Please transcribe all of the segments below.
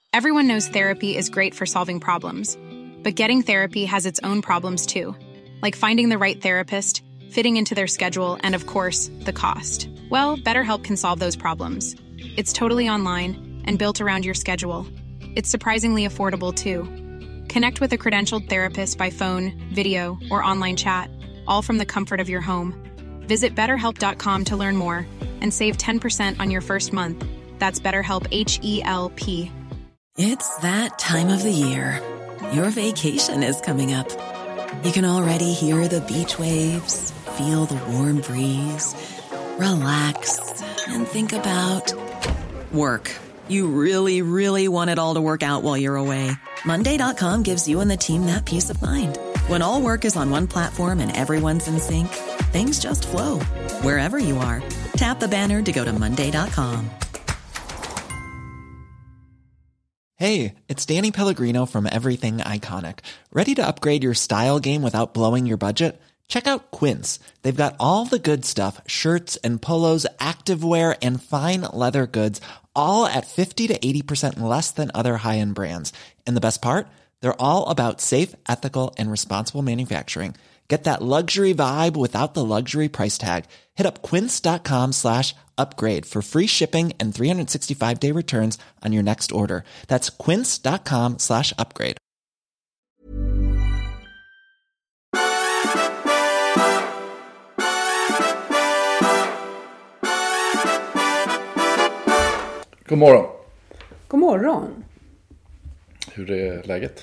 Everyone knows therapy is great for solving problems, but getting therapy has its own problems too, like finding the right therapist, fitting into their schedule, and of course, the cost. Well, BetterHelp can solve those problems. It's totally online and built around your schedule. It's surprisingly affordable too. Connect with a credentialed therapist by phone, video, or online chat, all from the comfort of your home. Visit BetterHelp.com to learn more and save 10% on your first month. That's BetterHelp, H-E-L-P. It's that time of the year. Your vacation is coming up. You can already hear the beach waves, feel the warm breeze, relax, and think about work. You really, really want it all to work out while you're away. Monday.com gives you and the team that peace of mind. When all work is on one platform and everyone's in sync, things just flow. Wherever you are, tap the banner to go to Monday.com. Hey, it's Danny Pellegrino from Everything Iconic. Ready to upgrade your style game without blowing your budget? Check out Quince. They've got all the good stuff, shirts and polos, activewear, and fine leather goods, all at 50 to 80% less than other high-end brands. And the best part? They're all about safe, ethical, and responsible manufacturing. Get that luxury vibe without the luxury price tag. Hit up quince.com/upgrade for free shipping and 365-day returns on your next order. That's quince.com/upgrade. God morgon. God morgon. Hur är läget?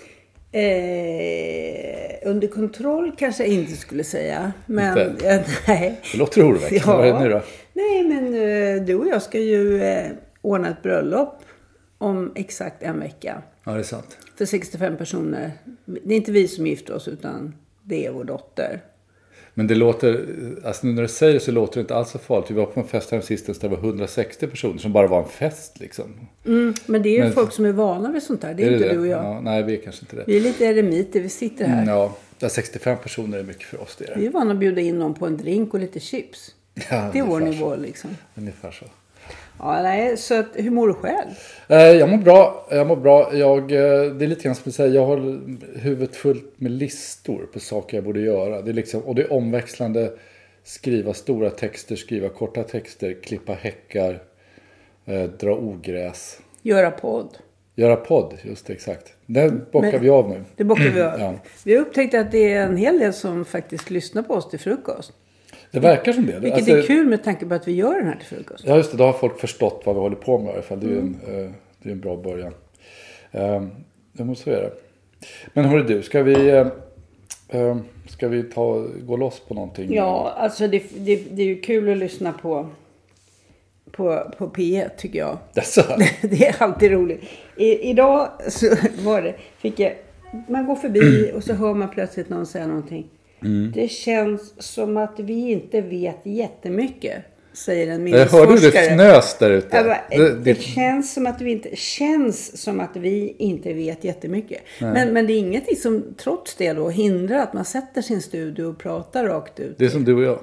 Under kontroll kanske jag inte skulle säga. Men nej. Det låter oroväckande. Ja. Vad är det nu då? Nej, men du och jag ska ju ordna ett bröllop om exakt en vecka. Ja, det är sant. För 65 personer. Det är inte vi som gifter oss, utan det är vår dotter. Men det låter, alltså när du säger det så låter det inte alls så farligt. Vi var på en fest här sistens där det var 160 personer som bara var en fest liksom. Men det är ju folk som är vana vid sånt här. Det är inte du och jag. Ja, nej, vi är kanske inte det. Vi är lite eremiter, vi sitter här. Ja, 65 personer är mycket för oss. Det är det. Vi är vana att bjuda in någon på en drink och lite chips. Ja, det är vår nivå liksom. Ungefär så. Ja, nej, så att, hur mår du själv? Jag mår bra. Det är lite grann som att säga, jag har huvudet fullt med listor på saker jag borde göra. Det är liksom, och det är omväxlande, skriva stora texter, skriva korta texter, klippa häckar, dra ogräs. Göra podd, just det, exakt. Den bockar vi av nu. Det bockar vi av. Ja. Vi har upptäckt att det är en hel del som faktiskt lyssnar på oss till frukost. Det verkar som det. Vilket är kul med tanke på att vi gör den här till frukost. Ja, just det. Då har folk förstått vad vi håller på med i alla fall. Det är en bra början. Jag måste säga det. Men hörru du, ska vi gå loss på någonting? Ja, alltså det är ju kul att lyssna på P1 tycker jag. Det är alltid roligt. Idag så man går förbi och så hör man plötsligt någon säga någonting. Det känns som att vi inte vet jättemycket, säger en minnesforskare. Hörde du det fnös där ute? Det känns som att vi inte vet jättemycket. Men det är ingenting som trots det då hindrar att man sätter sin studio och pratar rakt ut. Det är som du och jag.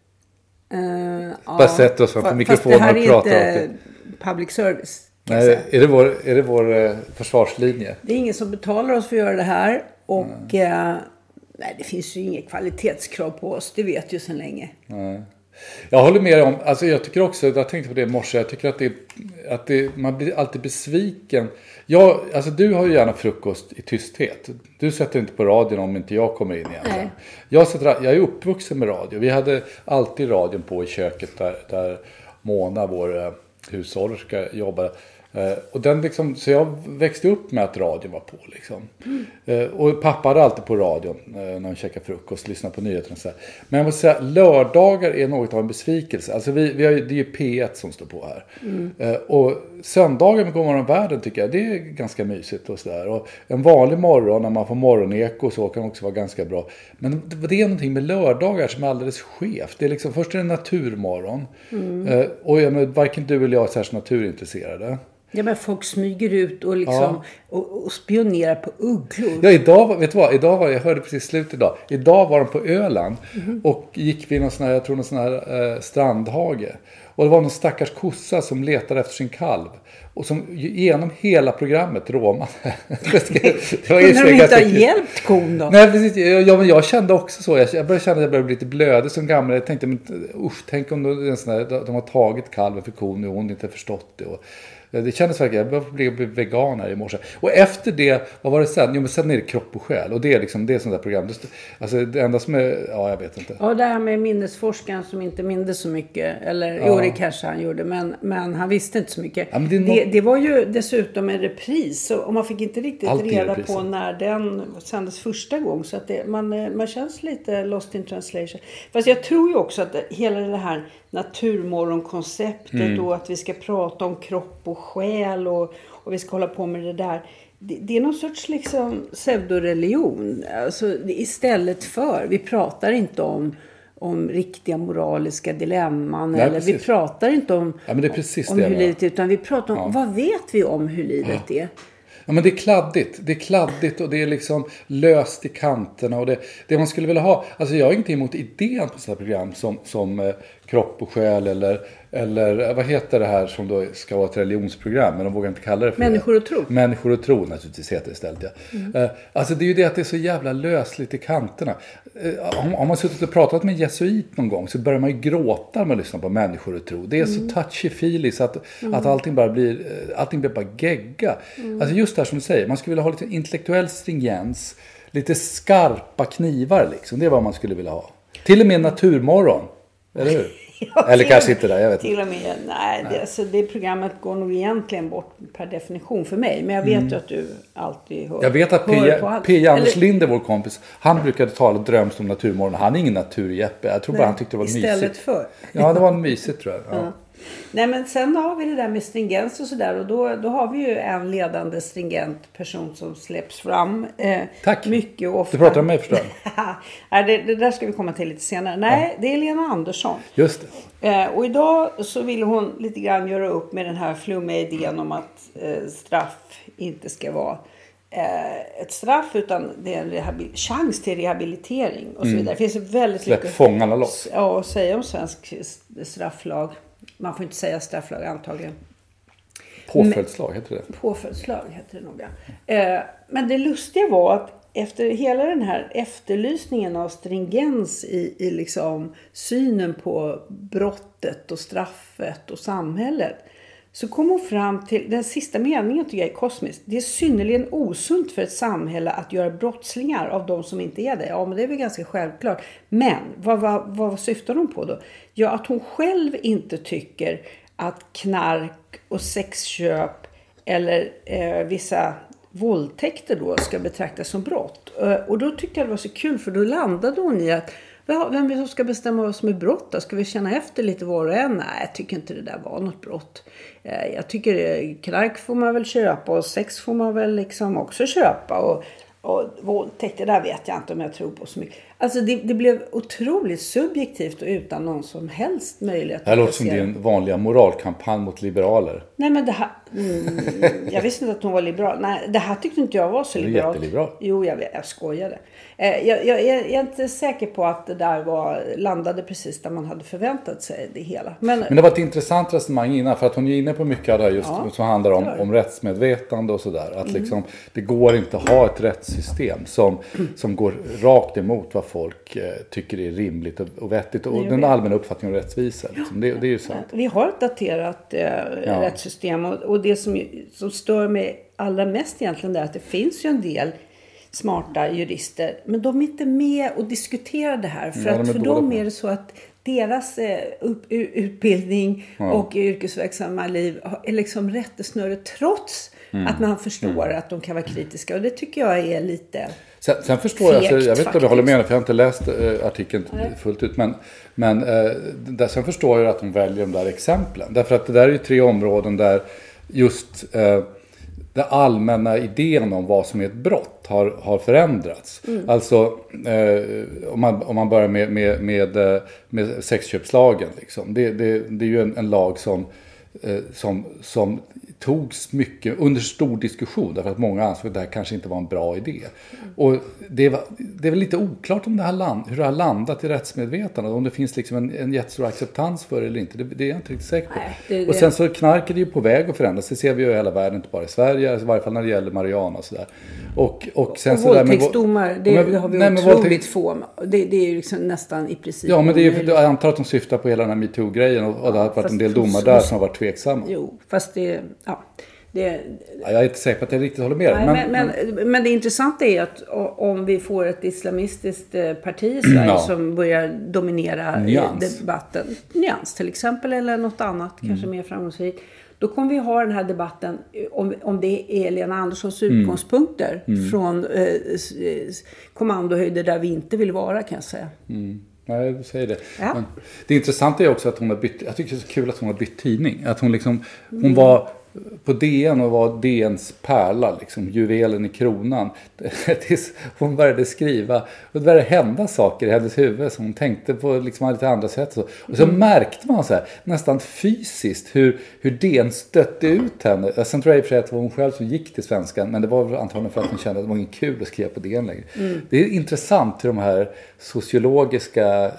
Bara sätter oss framför mikrofonen och pratar. Fast det här är inte public service. Nej, är det vår försvarslinje? Det är ingen som betalar oss för att göra det här. Och nej, det finns ju inget kvalitetskrav på oss. Det vet ju sedan länge. Nej. Jag håller med om, alltså jag tycker också, jag tänkte på det i morse, jag tycker att man blir alltid besviken. Alltså du har ju gärna frukost i tysthet. Du sätter inte på radion om inte jag kommer in igen. Jag är uppvuxen med radio. Vi hade alltid radion på i köket där Mona, vår hushållerska, jobbade. Och den liksom, så jag växte upp med att radion var på liksom. Och pappa hade alltid på radion när han käkade frukost, lyssnade på nyheterna och så här. Men jag måste säga, lördagar är något av en besvikelse. Alltså det är ju P1 som står på här. Och söndagar med Godmorgon Världen tycker jag, det är ganska mysigt och sådär. Och en vanlig morgon när man får morgoneko så kan också vara ganska bra. Men det är någonting med lördagar som är alldeles skevt. Det är liksom, först är det naturmorgon. Och varken du eller jag är särskilt naturintresserade. Ja, men folk smyger ut och liksom och spionerar på ugglor. Ja, idag, vet du vad? Jag hörde precis slut idag. Idag var de på Öland och gick vid någon sån här strandhage. Och det var någon stackars kossa som letade efter sin kalv. Och som genom hela programmet råmade. Kunde de inte ha hjälpt kon då? Nej, precis. Ja, men jag kände också så. Jag började känna att jag började bli lite blödig som gammal. Jag tänkte, men tänk om de har tagit kalven för kon och hon inte förstått det. Och det kändes verkligen, jag började bli veganer i morse. Och efter det, vad var det sen? Jo, men sen är det kropp och själ. Och det är liksom, det är sånt där program. Alltså det enda som är, jag vet inte. Ja, det här med minnesforskaren som inte mindes så mycket. Eller, jo, det kanske han gjorde. Men han visste inte så mycket. Ja, det var ju dessutom en repris. Så, och man fick inte riktigt reda på när den sändes första gång. Så att man känns lite lost in translation. Fast jag tror ju också att hela det här naturmorgonkonceptet och att vi ska prata om kropp och själ och vi ska hålla på med det där. Det är någon sorts liksom pseudoreligion. Alltså, istället för, vi pratar inte om riktiga moraliska dilemman. Nej, eller precis. Vi pratar inte om hur livet är, utan vi pratar om vad vet vi om hur livet är. Ja, men det är kladdigt och det är liksom löst i kanterna och det man skulle vilja ha. Alltså jag har ingenting emot idén på sådana program som kropp och själ eller vad heter det här som då ska vara ett religionsprogram, men de vågar inte kalla det för Människor och tro. Människor och tro naturligtvis heter det istället, ja. Alltså det är ju det att det är så jävla lösligt i kanterna. Om man suttit och pratat med en jesuit någon gång så börjar man ju gråta när man lyssnar på Människor och tro. Det är så touchy-feely så att allting blir bara gegga. Alltså just det här som du säger, man skulle vilja ha lite intellektuell stringens, lite skarpa knivar liksom. Det är vad man skulle vilja ha. Till och med Naturmorgon, eller hur? Ja, eller kanske inte där, jag vet inte. Till och med, nej. Alltså det programmet går nog egentligen bort per definition för mig. Men jag vet ju att du alltid hör. Jag vet att P. Anders Linder, vår kompis, han brukade tala drömst om Naturmorgon. Han är ingen naturjeppe. Jag tror bara han tyckte det var mysigt. Istället för. Ja, det var mysigt tror jag. Ja. Nej, men sen har vi det där med stringens och sådär. Och då har vi ju en ledande stringent person som släpps fram. Tack. Mycket ofta. Du pratar om mig förstås. det där ska vi komma till lite senare. Nej, det är Lena Andersson. Just det. Och idag så vill hon lite grann göra upp med den här flummiga idén om att straff inte ska vara ett straff, utan det är en chans till rehabilitering och så vidare. Det finns väldigt mycket fångarna loss. Ja, att säga om svensk strafflag. Man får inte säga strafflag antagligen. Påföljdslag heter det. Påföljdslag heter det nog, ja. Men det lustiga var att efter hela den här efterlysningen av stringens i liksom synen på brottet och straffet och samhället, så kom hon fram till den sista meningen, tycker jag är kosmisk. Det är synnerligen osunt för ett samhälle att göra brottslingar av de som inte är det. Ja, men det är väl ganska självklart. Men vad syftar hon på då? Ja, att hon själv inte tycker att knark och sexköp eller vissa våldtäkter då ska betraktas som brott. Och då tyckte jag det var så kul, för då landade hon i att vem är det som ska bestämma vad som är brott då? Ska vi känna efter lite var och en? Nej, jag tycker inte det där var något brott. Jag tycker knark får man väl köpa och sex får man väl liksom också köpa. Och våldtäkt, det där vet jag inte om jag tror på så mycket. Alltså det blev otroligt subjektivt och utan någon som helst möjlighet. Det här låter som din vanliga moralkampanj mot liberaler. Nej, men det här... jag visste inte att hon var liberal. Nej, det här tyckte inte jag var så liberal. Jätteliberal. Jo, jag skojade. Jag är inte säker på att det där landade precis där man hade förväntat sig det hela. Men det var ett intressant resonemang innan, för att hon är inne på mycket av det här just som handlar om rättsmedvetande och sådär. Att liksom, det går inte att ha ett rättssystem som går rakt emot vad folk tycker är rimligt och vettigt. Och den allmänna uppfattningen om rättvisa. Liksom. Det är ju sant. Vi har ett daterat rättssystem och det som stör mig allra mest egentligen är att det finns ju en del smarta jurister, men de är inte med och diskuterar det här. För dem är det så att deras utbildning och yrkesverksamma liv är liksom rättesnöret, trots att man förstår att de kan vara kritiska. Och det tycker jag är lite sen förstår jag, alltså, jag vet inte om jag håller med, för jag har inte läst artikeln fullt ut, men sen förstår jag att de väljer de där exemplen. Därför att det där är ju 3 områden där just den allmänna idén om vad som är ett brott har förändrats. Alltså om man börjar med sexköpslagen liksom. Det är ju en lag som togs mycket under stor diskussion därför att många ansåg att det här kanske inte var en bra idé. Och det är väl lite oklart om hur det har landat i rättsmedvetandet, om det finns liksom en jättestor acceptans för det eller inte. Det är jag inte riktigt säker på. Nej, och sen så knark är det ju på väg att förändras. Det ser vi ju i hela världen, inte bara i Sverige, i varje fall när det gäller marijuana och sådär. Och sen så våldtäktsdomar, det har vi otroligt få. Det är ju liksom nästan i princip. Ja, men det är ju, jag antar att de syftar på hela den här MeToo-grejen och det har varit en del domar där som har varit tveksamma. Jo, fast det... Ja. Jag är inte säker på att jag riktigt håller med. Men det intressanta är att om vi får ett islamistiskt parti i Sverige som börjar dominera debatten, Nyans till exempel, eller något annat, kanske mer framgångsrikt, då kommer vi ha den här debatten om det är Lena Anderssons utgångspunkter från kommandohöjder där vi inte vill vara, kan jag säga. Nej, du säger det. Ja. Men det intressanta är också att hon har bytt, jag tycker det är så kul att hon har bytt tidning. Att hon liksom, hon var på DN och var DNs pärla, liksom, juvelen i kronan. Hon började skriva och det började hända saker i hennes huvud som hon tänkte på liksom lite andra sätt. Och så märkte man så här, nästan fysiskt hur DN stötte ut henne. Sen tror jag i och för sig att det var hon själv som gick till Svenskan, men det var antagligen för att hon kände att det var inte kul att skriva på DN längre. Det är intressant hur de här sociologiska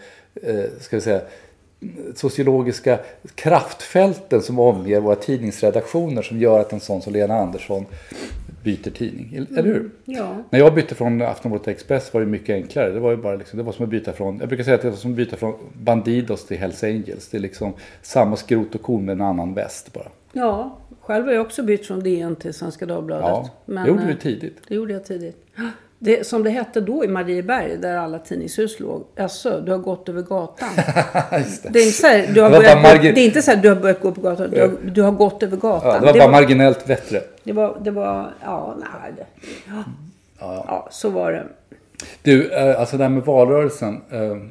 sociologiska kraftfälten som omger våra tidningsredaktioner som gör att en sån som Lena Andersson byter tidning, eller hur? Ja. När jag bytte från Aftonbladet Express var det mycket enklare. Det var ju bara liksom, det var som att byta från, jag brukar säga att det var som att byta från Bandidos till Hells Angels. Det är liksom samma skrot och korn med en annan väst bara. Ja, själv har jag också bytt från DN till Svenska Dagbladet. Ja, men, det gjorde du tidigt. Det gjorde jag tidigt. Det, som det hette då i Marieberg, där alla tidningshus låg. Alltså, du har gått över gatan. Just det. Det är inte så här, det är inte så här, du har börjat gå på gatan. Du har gått över gatan. Ja, det var bara marginellt bättre. Det var så var det. Du, alltså det här med valrörelsen.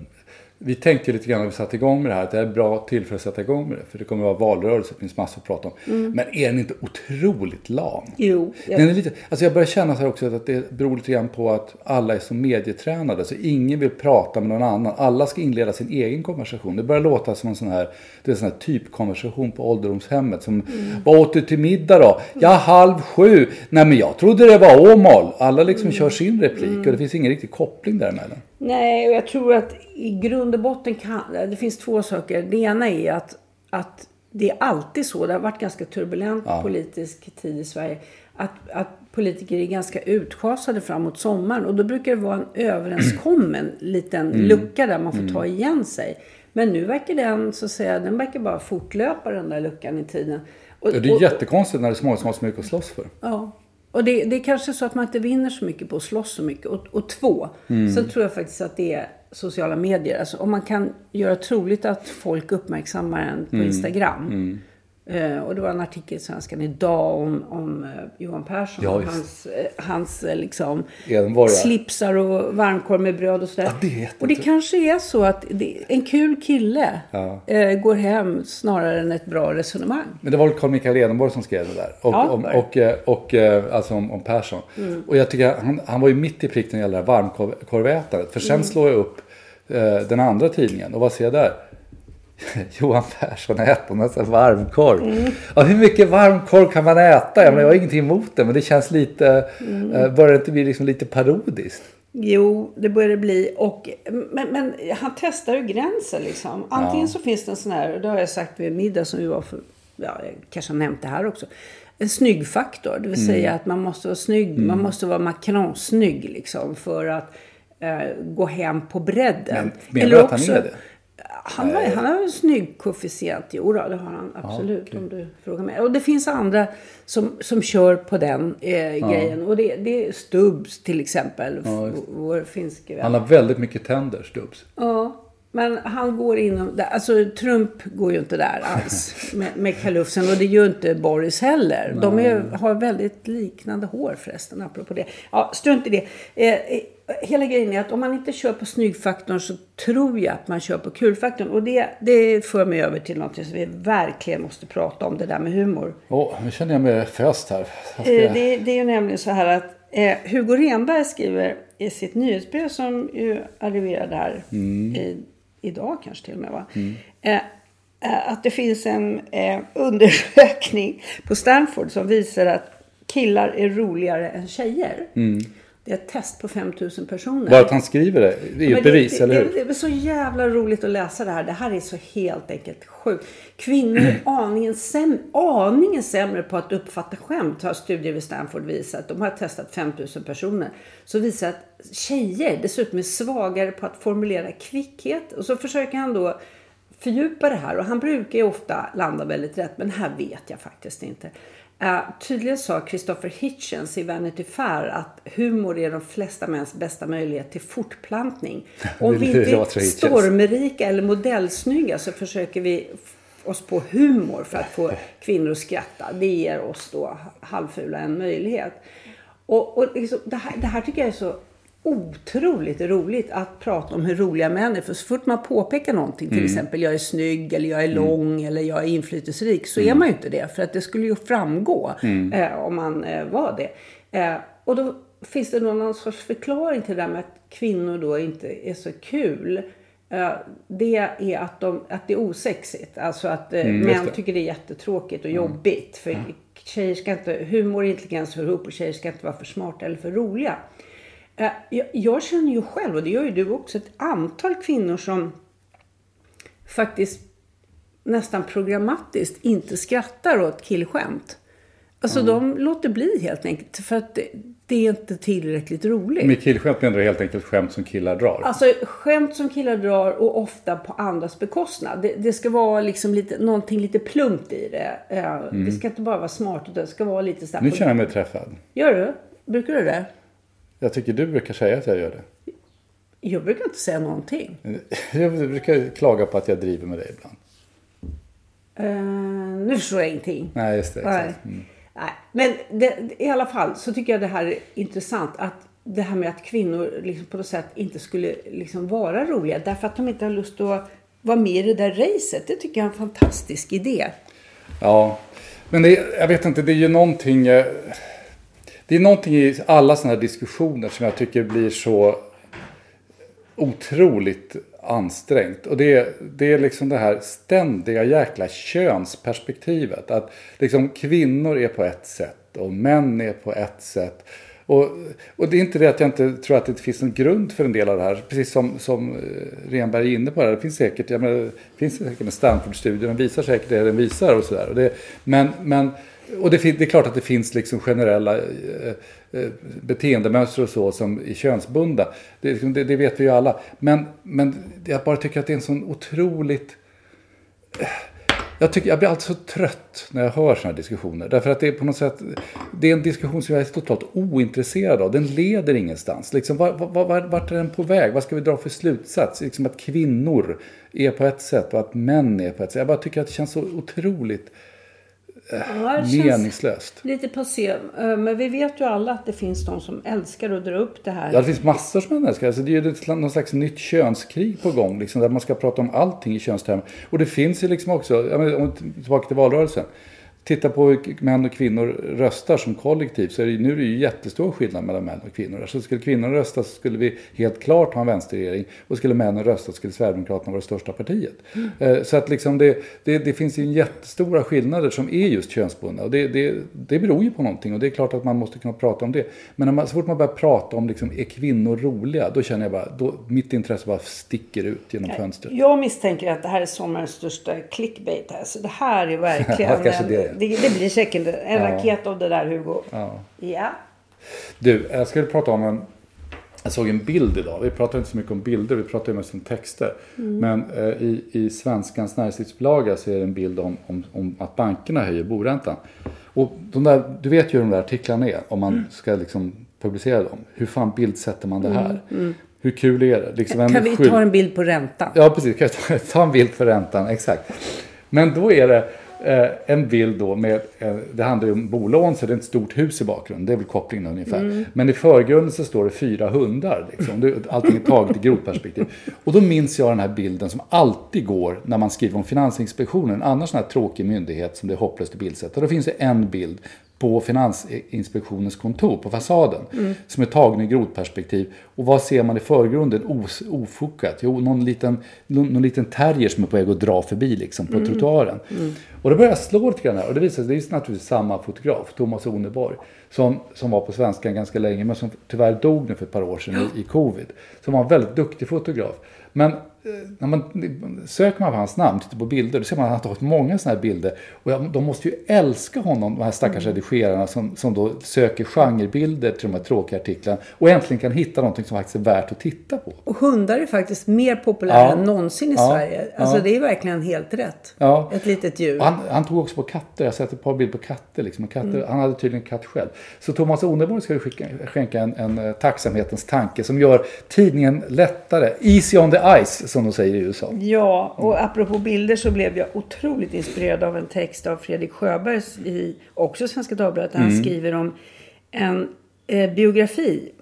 Vi tänkte lite grann när vi satte igång med det här att det är bra tillfälle att sätta igång med det. För det kommer att vara valrörelse, det finns massor att prata om. Men är den inte otroligt lam? Jo. Den är lite, alltså jag börjar känna så här också att det beror lite grann på att alla är så medietränade. Så ingen vill prata med någon annan. Alla ska inleda sin egen konversation. Det börjar låta som en sån här typkonversation på ålderdomshemmet. Som, vad åt du till middag då? Ja, 6:30. Nej, men jag trodde det var Åmål. Alla liksom kör sin replik och det finns ingen riktig koppling däremellan. Nej, och jag tror att i grund och botten det finns två saker. Det ena är att det är alltid så, det har varit ganska turbulent politisk tid i Sverige, att politiker är ganska utschasade framåt sommaren. Och då brukar det vara en överenskommen liten lucka där man får ta igen sig. Men nu verkar den verkar bara fortlöpa, den där luckan i tiden. Och det är jättekonstigt när det är så många som har så mycket att slåss för. Ja. Och det är kanske så att man inte vinner så mycket på att slåss så mycket. Och två, sen tror jag faktiskt att det är sociala medier. Alltså om man kan göra troligt att folk uppmärksammar en på Instagram. Och det var en artikel i Svenskan idag om Johan Persson. Ja, hans liksom slipsar och varmkorv med bröd och sådär. Ja, och det kanske är så att en kul kille går hem snarare än ett bra resonemang. Men det var väl Carl Michael Edenborg som skrev det där. Och alltså om Persson. Och jag tycker han var ju mitt i prick när det gäller varmkorvätandet. För sen slår jag upp den andra tidningen. Och vad ser jag där? Johan Persson äter nästan varmkorv. Ja, hur mycket varmkorv kan man äta? Jag har ingenting emot det, men det känns lite börjar det inte bli liksom lite parodiskt? Jo, det börjar det bli. Men han testar ju gränser liksom. Antingen så finns det en sån här, det har jag sagt vid middag som vi var för, jag kanske har nämnt det här också, en snyggfaktor. Det vill säga att man måste vara snygg, man måste vara Macron-snygg liksom, för att gå hem på bredden. Men menar du att han är det? Han har en snygg koefficient. Jo, det har han absolut, om du frågar mig. Och det finns andra som kör på den grejen. Och det är Stubbs till exempel. Vår finske vän. Han har väldigt mycket tänder, Stubbs. Ja, men han går inom där. Alltså Trump går ju inte där alls med kalufsen. Och det gör inte Boris heller. De har väldigt liknande hår förresten, apropå det. Ja, strunt i det. Hela grejen är att om man inte kör på snyggfaktorn så tror jag att man kör på kulfaktorn. Och det för mig över till något som vi verkligen måste prata om, det där med humor. Nu känner jag mig föst här. Det är ju nämligen så här att Hugo Renberg skriver i sitt nyhetsbrev som ju arriverade här idag kanske till och med, va? att det finns en undersökning på Stanford som visar att killar är roligare än tjejer. Det är ett test på 5000 personer. Bara att han skriver det. Det är ju ett bevis, eller hur? Det är så jävla roligt att läsa det här. Det här är så helt enkelt sjukt. Kvinnor är aningen sämre på att uppfatta skämt, har studier vid Stanford visat. De har testat 5000 personer. Så visar att tjejer dessutom är svagare på att formulera kvickhet. Och så försöker han då fördjupa det här. Och han brukar ju ofta landa väldigt rätt. Men här vet jag faktiskt inte. Tydligen sa Christopher Hitchens i Vanity Fair att humor är de flesta mäns bästa möjlighet till fortplantning. Om vi inte är stormerika eller modellsnygga så försöker vi oss på humor för att få kvinnor att skratta. Det ger oss då halvfula en möjlighet. Och liksom, det här tycker jag är så otroligt roligt att prata om hur roliga män är. För så fort man påpekar någonting, till exempel jag är snygg eller jag är lång eller jag är inflytelserik, så är man ju inte det. För att det skulle ju framgå om man var det. Och då finns det någon sorts förklaring till det där med att kvinnor då inte är så kul. Det är att det är osexigt. Alltså att män tycker det är jättetråkigt och jobbigt. För tjejer ska inte, humor och intelligens hör ihop och tjejer ska inte vara för smarta eller för roliga. Jag känner ju själv, och det gör ju du också, ett antal kvinnor som faktiskt nästan programmatiskt inte skrattar åt killskämt. Alltså de låter bli helt enkelt för att det är inte tillräckligt roligt. Med killskämt menar du helt enkelt skämt som killar drar? Alltså skämt som killar drar och ofta på andras bekostnad. Det ska vara liksom någonting lite plumpt i det. Det ska inte bara vara smart, utan det ska vara lite så här. Nu känner jag mig träffad. Gör du? Brukar du det? Jag tycker du brukar säga att jag gör det. Jag brukar inte säga någonting. Jag brukar klaga på att jag driver med dig ibland. Nu förstår jag ingenting. Nej, just det. Exakt. Nej, men i alla fall så tycker jag det här är intressant. Att det här med att kvinnor liksom på något sätt inte skulle liksom vara roliga. Därför att de inte har lust att vara med i det där racet. Det tycker jag är en fantastisk idé. Ja, men jag vet inte, det är ju någonting... Det är någonting i alla sådana här diskussioner som jag tycker blir så otroligt ansträngt. Och det är liksom det här ständiga jäkla könsperspektivet. Att liksom kvinnor är på ett sätt och män är på ett sätt. Och det är inte det att jag inte tror att det finns någon grund för en del av det här. Precis som Renberg är inne på det. Det finns säkert, en Stanford-studie. Den visar säkert det den visar och sådär. Och det är klart att det finns liksom generella beteendemönster och så som är könsbundna. Det vet vi ju alla. Men jag bara tycker att det är en sån otroligt... Jag blir alltid så trött när jag hör såna här diskussioner. Därför att det är på något sätt... Det är en diskussion som jag är totalt ointresserad av. Den leder ingenstans. Liksom, vart är den på väg? Vad ska vi dra för slutsats? Liksom att kvinnor är på ett sätt och att män är på ett sätt. Jag bara tycker att det känns så otroligt... meningslöst. Lite passé. Men vi vet ju alla att det finns de som älskar att dra upp det här. Ja, det finns massor som älskar. Alltså, det är ju någon slags nytt könskrig på gång. Liksom, där man ska prata om allting i könstermer. Och det finns ju liksom också, om tillbaka till valrörelsen. Titta på hur män och kvinnor röstar som kollektiv, så nu är det ju jättestor skillnad mellan män och kvinnor. Så skulle kvinnor rösta så skulle vi helt klart ha en vänsterregering, och skulle männen rösta så skulle Sverigedemokraterna vara det största partiet. Så att liksom det finns ju jättestora skillnader som är just könsbundna, och det beror ju på någonting, och det är klart att man måste kunna prata om det. Men så fort man börjar prata om liksom, är kvinnor roliga, då känner jag bara, mitt intresse bara sticker ut genom fönstret. Jag misstänker att det här är sommarens största clickbait. Alltså, det här är verkligen... Det blir säkert en raket av det där, Hugo. Ja. Du, jag skulle prata om jag såg en bild idag. Vi pratar inte så mycket om bilder, vi pratar ju mest om texter. Men i Svenskans näringslivsbilaga så är det en bild om att bankerna höjer boräntan. Och du vet ju hur de där artiklarna är, om man ska liksom publicera dem. Hur fan bildsätter man det här? Hur kul är det? Liksom kan vi ta en bild på räntan? Ja, precis. Kan jag ta en bild på räntan, exakt. Men då är det en bild då med, det handlar ju om bolån, så det är ett stort hus i bakgrunden, det är väl kopplingen ungefär. Men i förgrunden så står det 4 hundar liksom. Allting är taget i grovperspektiv. Och då minns jag den här bilden som alltid går när man skriver om Finansinspektionen, annars sån här tråkig myndighet som det är hopplöst i bildsätt. Och då finns det en bild på Finansinspektionens kontor på fasaden. Som är tagen i grodperspektiv. Och vad ser man i förgrunden ofokat? Jo, någon liten terrier som är på väg att dra förbi liksom, på trottoaren. Och det börjar slå lite grann här. Och det visar sig, det är naturligtvis samma fotograf, Thomas Oneborg, som var på Svenskan ganska länge, men som tyvärr dog nu för ett par år sedan i covid. Som var en väldigt duktig fotograf. Men när man söker man på hans namn, tittar på bilder, då ser man att han har tagit många sådana här bilder. Och de måste ju älska honom, de här stackars redigerarna som då söker genrebilder till de här tråkiga artiklarna. Och äntligen kan hitta någonting som faktiskt är värt att titta på. Och hundar är faktiskt mer populära än någonsin i Sverige. Alltså det är verkligen helt rätt. Ja. Ett litet djur. Han tog också på katter, jag har sett ett par bilder på katter. Liksom. Han hade tydligen katt själv. Så Thomas Oneborg ska skänka en tacksamhetens tanke som gör tidningen lättare. Easy on the ice, som de säger i USA. Ja, och apropå bilder så blev jag otroligt inspirerad av en text av Fredrik Sjöberg i också Svenska Dagbladet. Han skriver om en biografi.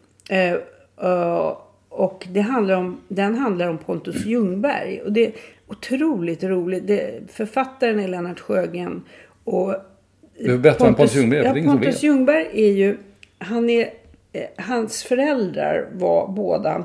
Och den handlar om Pontus Ljungberg. Och det är otroligt roligt. Författaren är Lennart Sjögren. Och du berättar om Pontus Ljungberg. Ja, Pontus Ljungberg är ju... hans föräldrar var båda...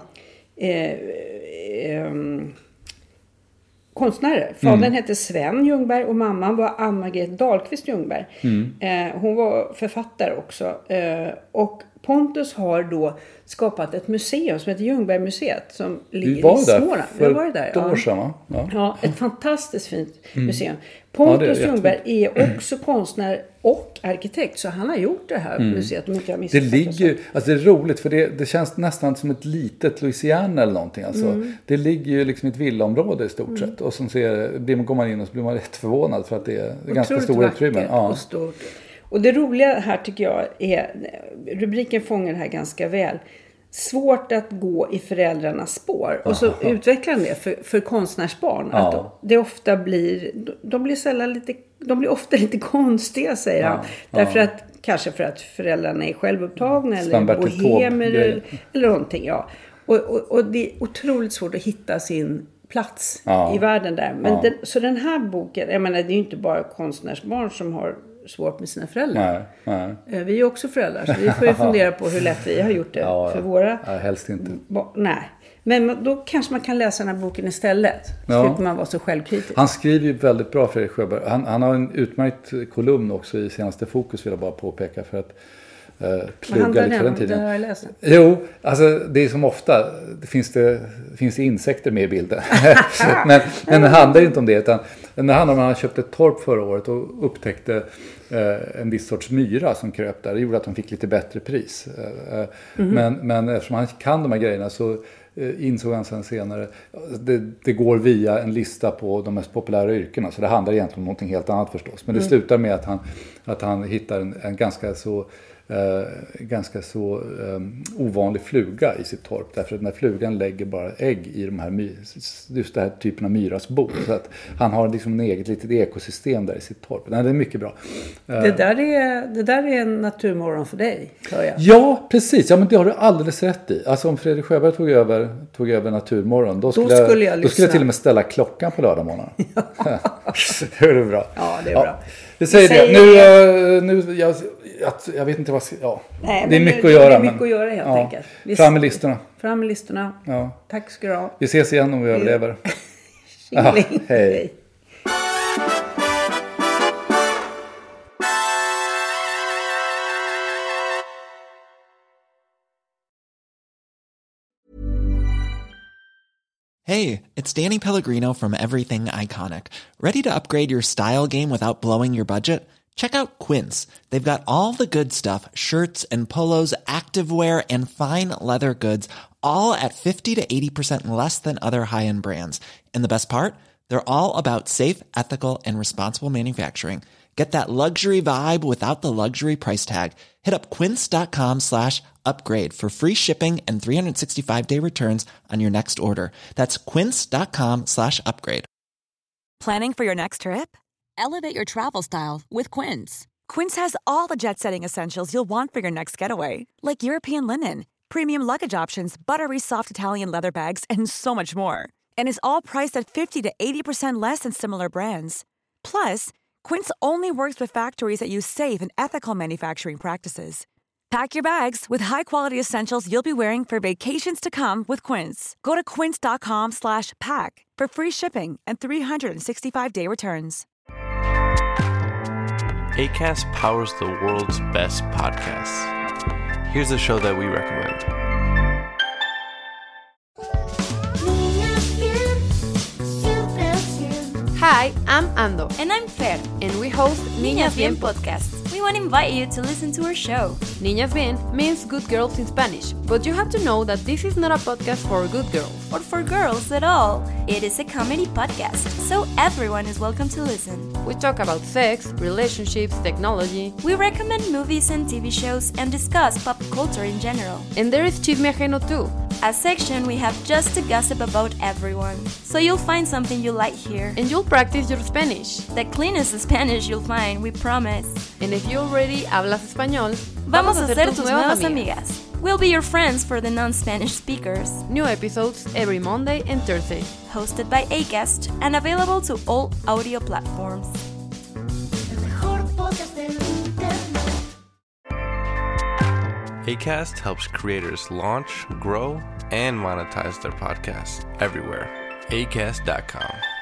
konstnärer. Fadern hette Sven Ljungberg och mamman var Ann-Margret Dahlqvist Ljungberg. Hon var författare också. Och Pontus har då skapat ett museum som heter Ljungbergmuseet som ligger i Småland. Vi var där för ett år sedan, va? Ja, ett fantastiskt fint museum. Pontus Ljungberg är också konstnär och arkitekt, så han har gjort det här museet. Det ligger, alltså det är roligt för det känns nästan som ett litet Louisiana eller någonting. Alltså, det ligger ju liksom i ett villaområde i stort sett. Och som går man in och så blir man rätt förvånad för att det är ganska stora utrymmen. Och stort. Och det roliga här tycker jag är, rubriken fångar det här ganska väl. Svårt att gå i föräldrarnas spår. Och så utvecklar han det för konstnärsbarn. Att det ofta blir, de blir ofta lite konstiga, säger han. Därför att, kanske för att föräldrarna är självupptagna eller bohemer eller någonting. Ja. Och det är otroligt svårt att hitta sin plats i världen där. Men så den här boken, jag menar, det är ju inte bara konstnärsbarn som har svårt med sina föräldrar. Nej. Vi är också föräldrar, så vi får ju fundera på hur lätt vi har gjort det för våra... Ja, helst inte. Nej. Men då kanske man kan läsa den här boken istället. Så slipper man vara så självkritisk. Han skriver ju väldigt bra, Fredrik Sjöberg. Han har en utmärkt kolumn också i senaste Fokus, vill jag bara påpeka, för att plugga lite för den tiden. Det har jag läst. Jo, alltså det är som ofta, det finns insekter med i bilden. men det handlar inte om det, utan det handlar om att han köpte ett torp förra året och upptäckte en viss sorts myra som kröp där. Det gjorde att de fick lite bättre pris. Men eftersom han kan de här grejerna så insåg han sen senare det går via en lista på de mest populära yrkena, så det handlar egentligen om någonting helt annat förstås. Men det slutar med att han hittar en ganska så ovanlig fluga i sitt torp, därför att den här flugan lägger bara ägg i de här just den här typen av myras bo, så att han har liksom en eget litet ekosystem där i sitt torp. Nej, det är mycket bra. Det där är en naturmorgon för dig, hör jag. Ja, precis. Ja, men det har du alldeles rätt i. Alltså om Fredrik Sjöberg tog över naturmorgon, då skulle jag till och med ställa klockan på lördagmorgon. Det är bra. Ja, det är bra. Vi säger det. Nu jag vet inte vad... Ja. Nej, det är mycket att göra. Det är mycket att göra helt enkelt. Fram med listorna. Fram med listorna. Ja. Tack ska du ha. Vi ses igen om vi överlever. Hej. Hey, it's Danny Pellegrino from Everything Iconic. Ready to upgrade your style game without blowing your budget? Check out Quince. They've got all the good stuff, shirts and polos, activewear, and fine leather goods, all at 50 to 80% less than other high-end brands. And the best part? They're all about safe, ethical, and responsible manufacturing. Get that luxury vibe without the luxury price tag. Hit up quince.com/upgrade for free shipping and 365-day returns on your next order. That's quince.com/upgrade. Planning for your next trip? Elevate your travel style with Quince. Quince has all the jet-setting essentials you'll want for your next getaway, like European linen, premium luggage options, buttery soft Italian leather bags, and so much more. And is all priced at 50 to 80% less than similar brands. Plus, Quince only works with factories that use safe and ethical manufacturing practices. Pack your bags with high-quality essentials you'll be wearing for vacations to come with Quince. Go to quince.com/pack for free shipping and 365-day returns. Acast powers the world's best podcasts. Here's a show that we recommend. Hi, I'm Ando. And I'm Fer. And we host Niñas Bien podcast. We want to invite you to listen to our show. Niñas Bien means good girls in Spanish, but you have to know that this is not a podcast for good girls. Or for girls at all. It is a comedy podcast, so everyone is welcome to listen. We talk about sex, relationships, technology. We recommend movies and TV shows and discuss pop culture in general. And there is Chisme Ajeno too. A section we have just to gossip about everyone. So you'll find something you like here. And you'll practice your Spanish. The cleanest Spanish you'll find, we promise. And if you already hablas español, vamos a ser tus nuevas amigas. We'll be your friends for the non-Spanish speakers. New episodes every Monday and Thursday. Hosted by Acast and available to all audio platforms. Acast helps creators launch, grow, and monetize their podcasts everywhere. Acast.com.